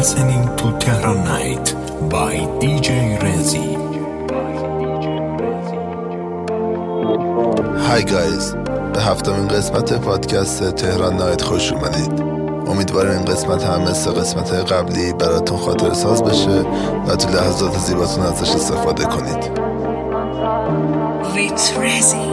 listening to Tehran Night by DJ Rezi. Hi guys، به هفتمین قسمت پادکست تهران نایت خوش اومدید. امیدوارم این قسمت هم مثل قسمت قبلی براتون خاطر ساز بشه و تو لحظات زیباتون ازش استفاده کنید. It's Rezi.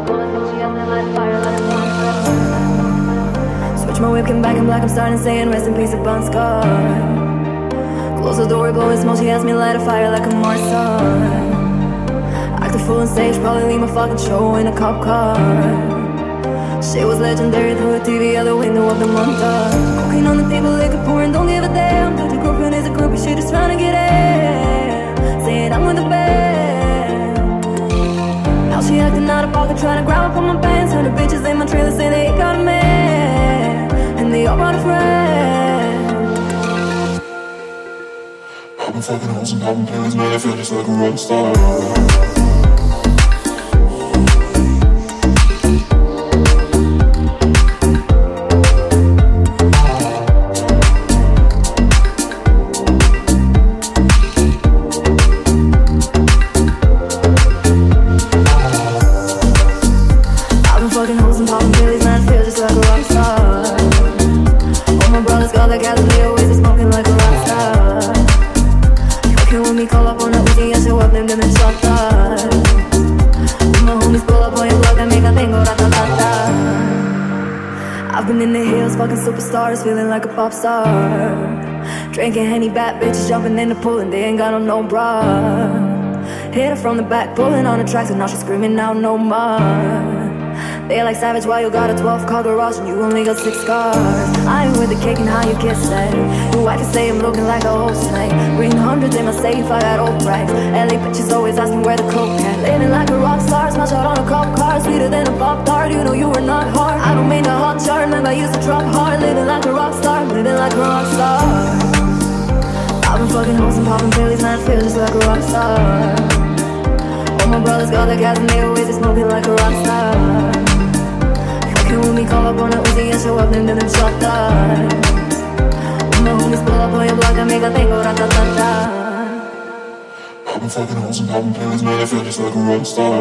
Switch my whip, come back in black, I'm starting saying rest in peace of Bon Scar. Close the door, we blowing smoke, she asked me light a fire like a Mars sun. Act a fool on stage, probably leave my fucking show in a cop car. Shit was legendary through a TV out the window of the montage. Cocaine on the table, liquor pouring, don't give a damn. Dude, your girlfriend is a groupie, she just trying to get in. Saying I'm with the band. Now she acting out of pocket, trying to grab up on my pants. 100 bitches in my trailer say they ain't got a man, and they all brought a friend. I've been fucking hoes and popping pills, man, I feel just like a rock star. Superstars feeling like a pop star. Drinking Henny, bad bitches jumping in the pool and they ain't got on no bra. Hit her from the back, pulling on the tracks and now she's screaming out no more. They like savage while you got a 12-car garage and you only got 6 cars. I ain't with the cake and how you kiss that. Your wife is saying I'm looking like a old snake. Reading hundreds in my safe, I got old racks. LA bitches always asking where the coke at. Living like a rock star, smash out on a cop car. Sweeter than a pop tart, you know you were not hard. I don't mean a hot chart, remember I used to drop hard. Living like a rock star, living like a rock star. I've been fucking hoes and popping pills, man, I feel just like a rock star. All my brothers got their gas and they always be smoking like a rock star. Fucking with me, call up on a Uzi and show up, them shot that. When my homies pull up on your block, I make a thing go rat-ta-ta-ta. I've been fucking hoes and popping pills, man, I feel just like a rock star.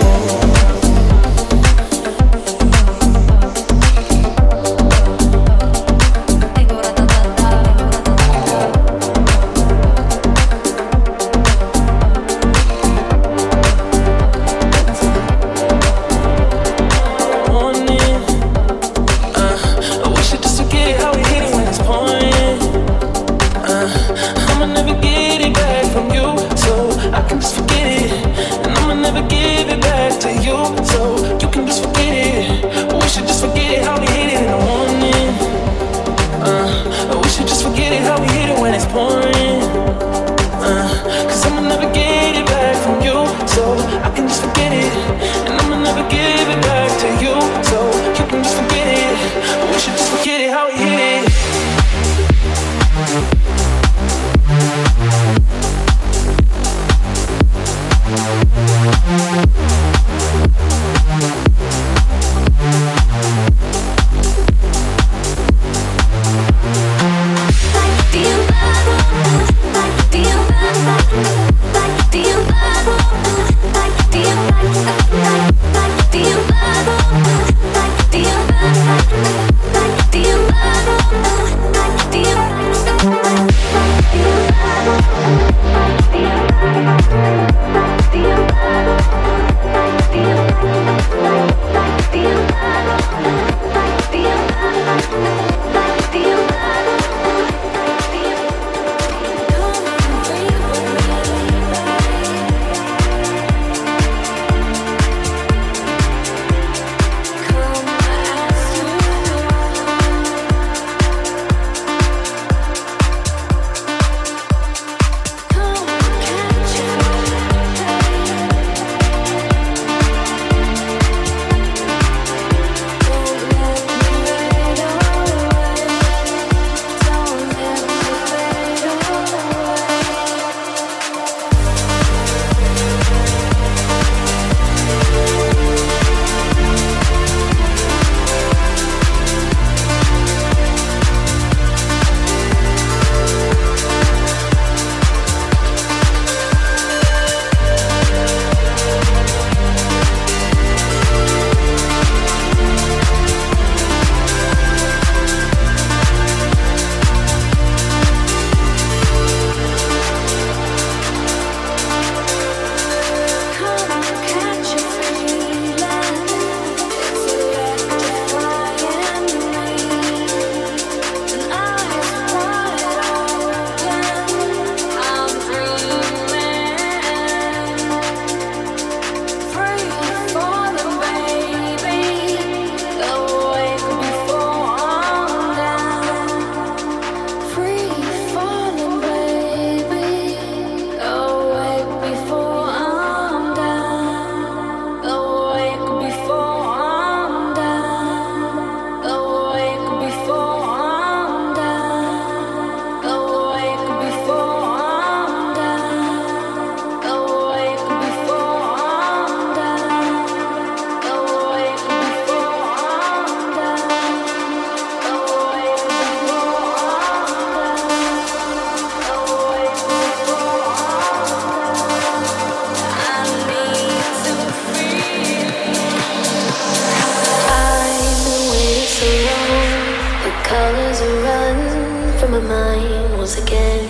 again.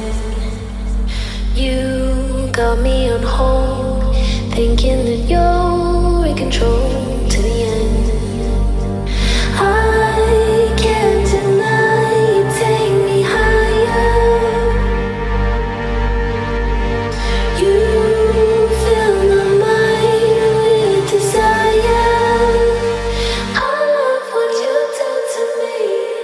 You got me on hold, thinking that you're in control to the end. I can't deny you take me higher. You fill my mind with desire. I love what you do to me.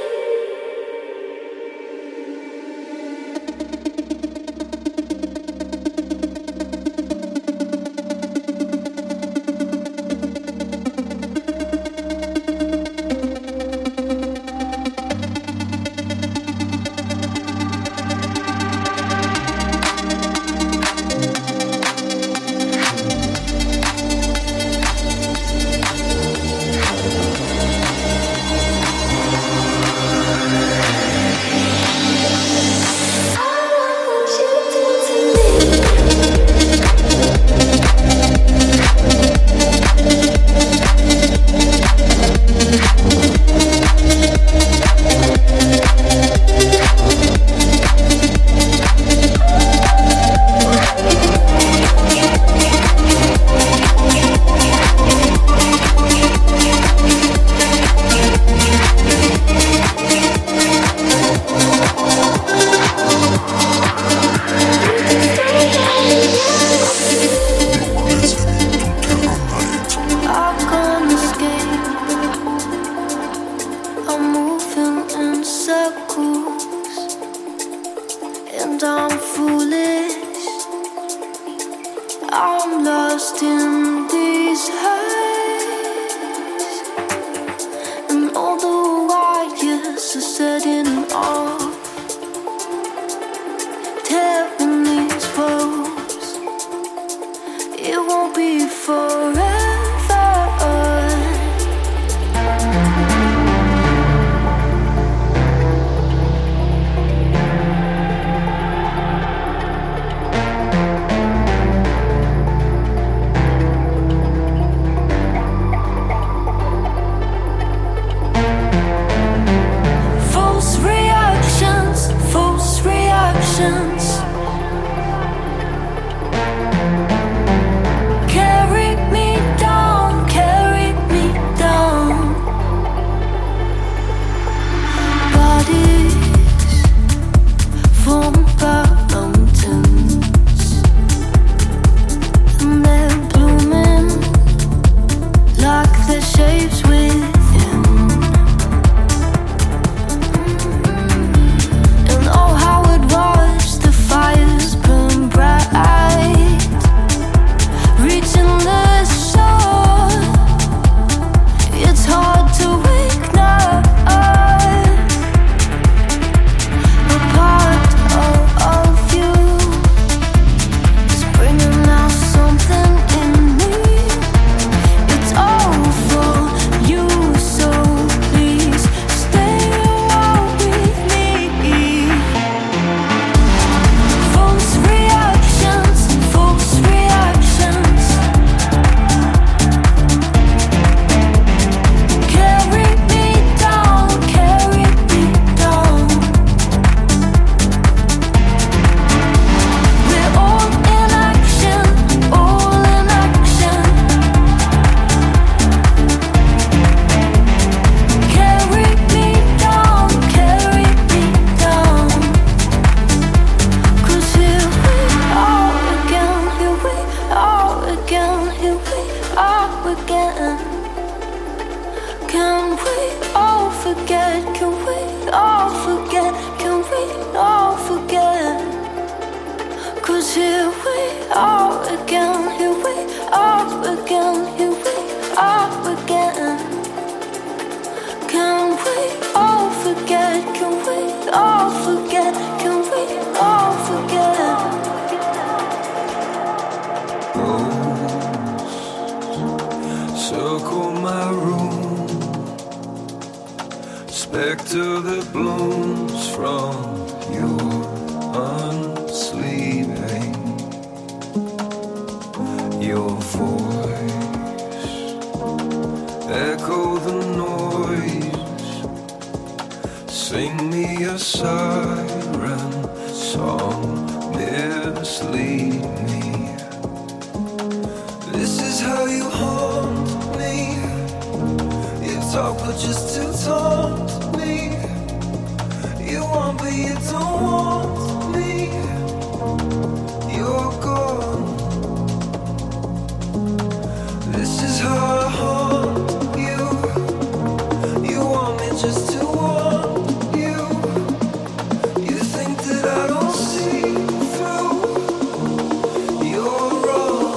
Echo the noise, sing me a siren song mislead me. This is how you haunt me. You talk but just to taunt me. You want but you don't want me. You're gone. This is how I haunt you. You want me just to want you. You think that I don't see through. You're wrong.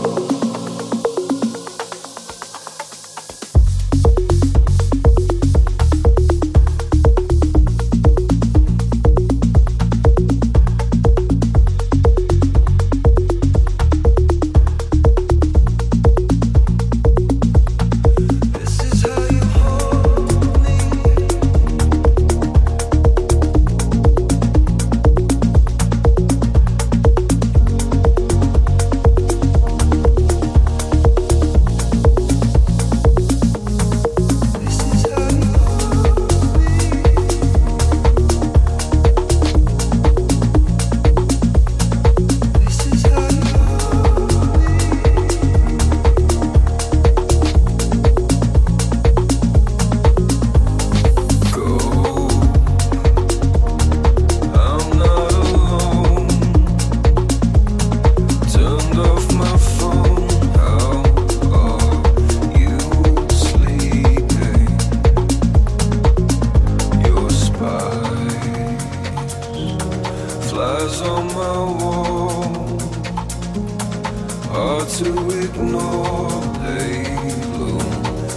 Flies on my wall, hard to ignore. They loom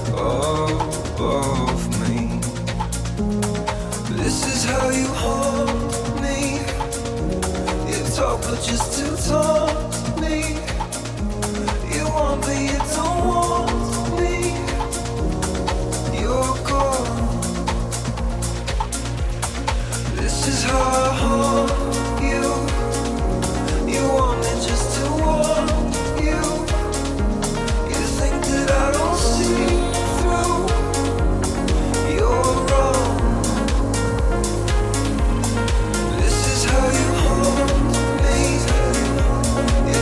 above me. This is how you haunt me. You talk but just to taunt me. You want but you don't want me. You're gone. This is how I haunt you. You want me just to want you. You think that I don't see through. You're wrong. This is how you haunt me.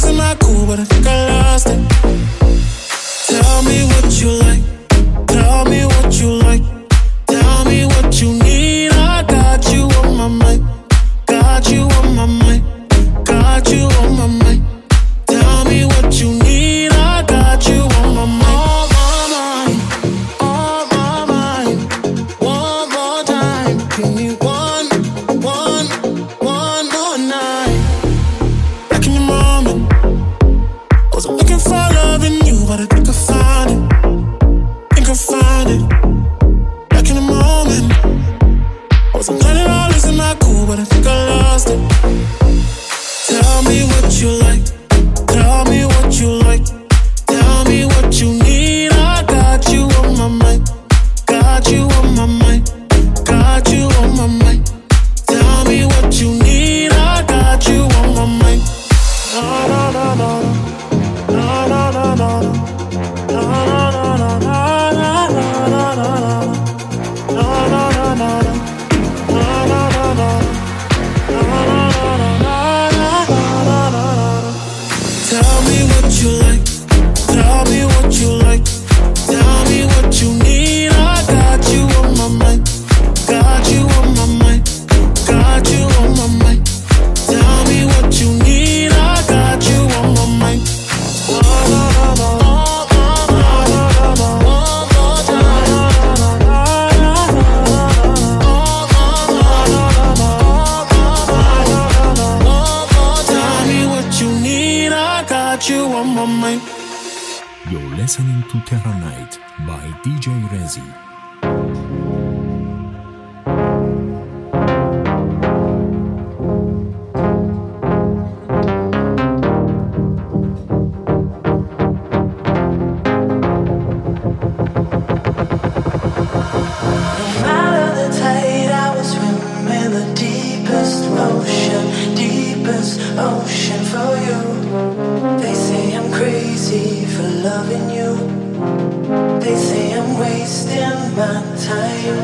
losing my cool, but I think I lost it. Tell me what you like. Tell me what you like. Tell me what you need. I got you on my mind. Got you on my mind. Got you on my mind. Tell me what you need. I got you on my mind. On my mind. One more time. Give me one more night. Back in your moment. Wasn't looking for love in you, but I think I found it. Think I found it. Back in the moment. Wasn't planning on losing my cool, but I think I lost it. Tell me what you like. Tell me what you like. Tell me what you need. I got you on my mind. Got you on my mind. Got you on my mind. Tell me what you need. I got you on my mind. No, no, no, no. No, no, no, no. No, no, no, no, no, no, no, no, no. No, no, no, no, no. No, no, no, no. No, no, no, no, no, no. Tell me what you like. Tell me what you like. Tell me what you need. I got you on my mind. Got you on my mind. Got you on my mind. Tell me what you need. I got you on my mind. No, no, no, no. You on my mind. You're listening to Terra Night by DJ Rezi. Ocean for you. They say I'm crazy for loving you. They say I'm wasting my time.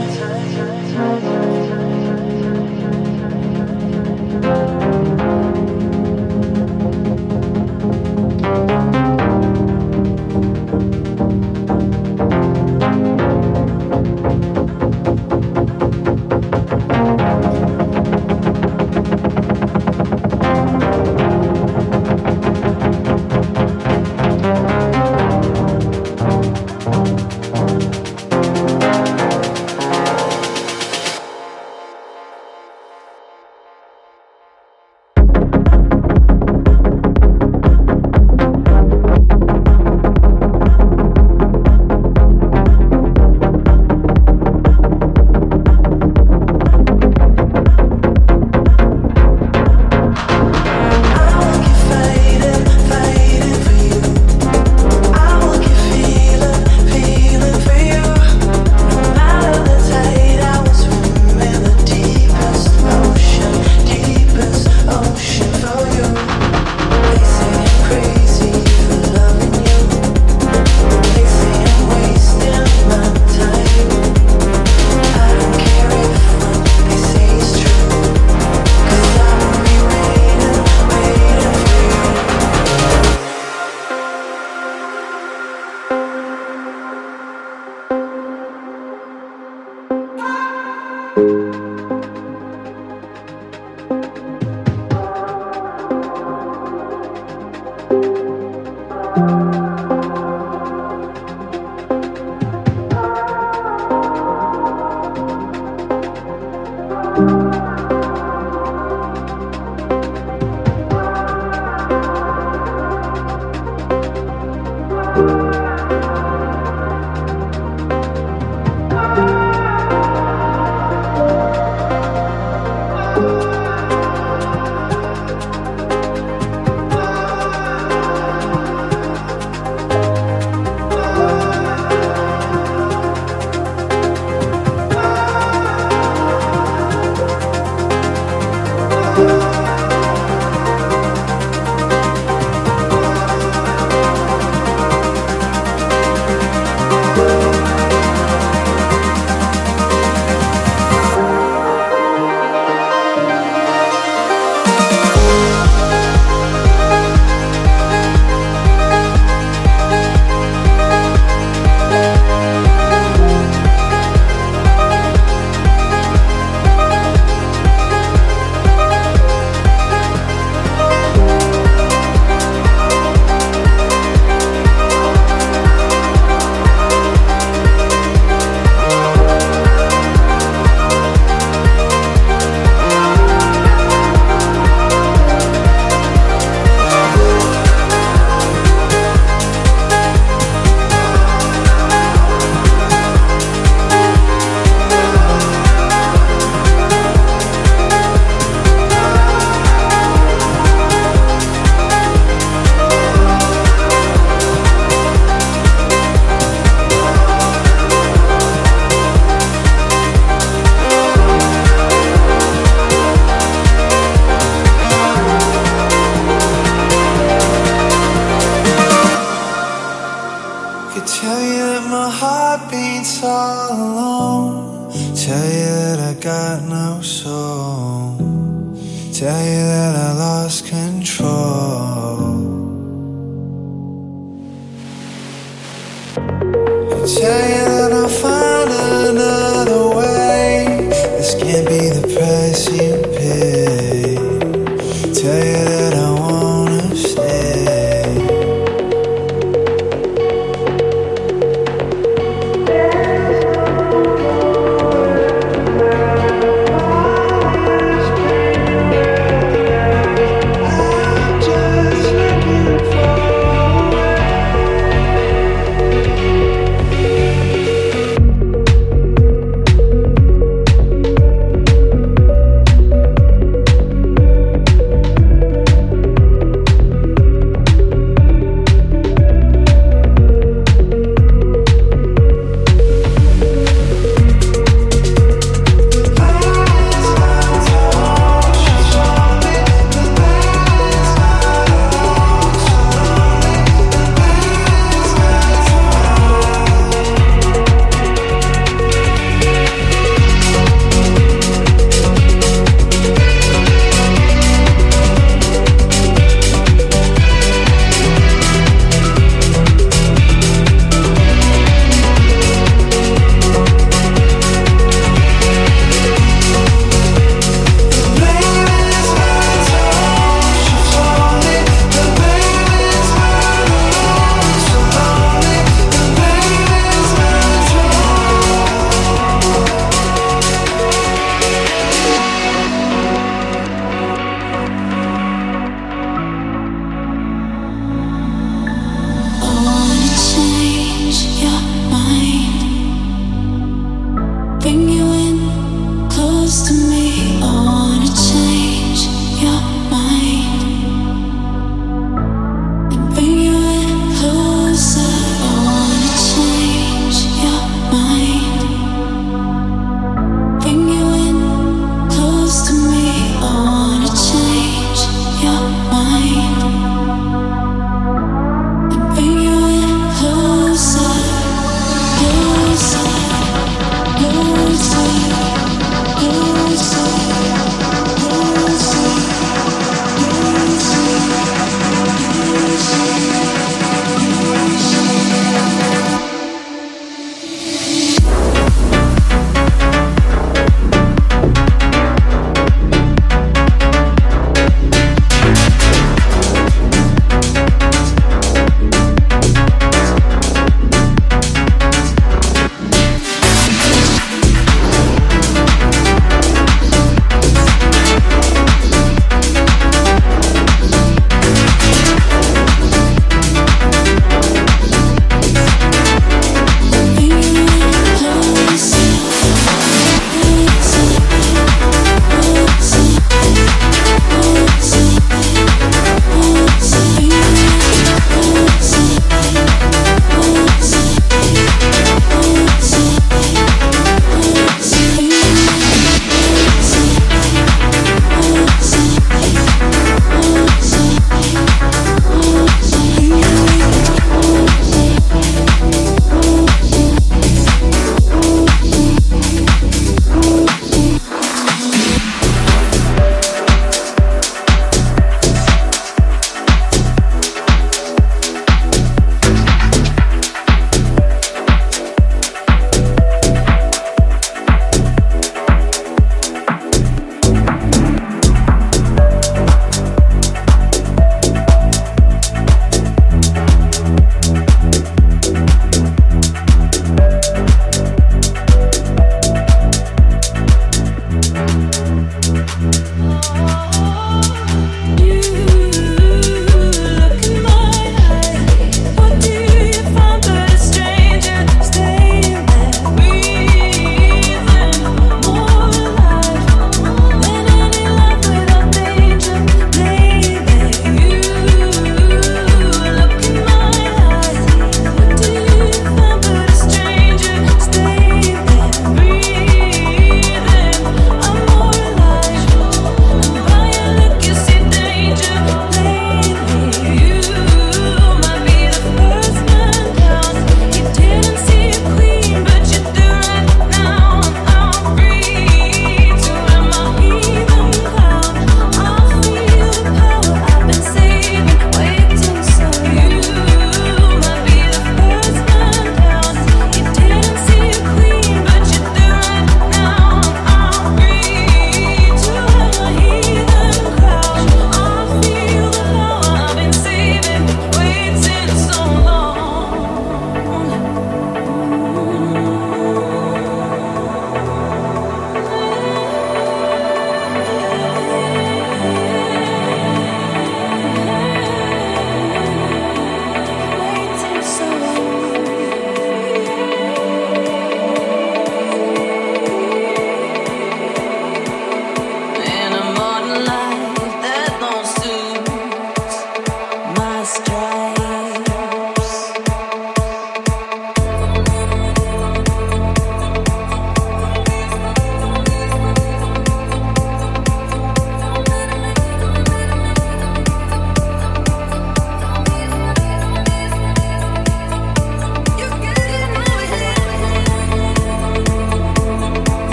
Tell you that I'll find another way. This can't be the price you pay. Tell you that I wanna stay.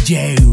DJ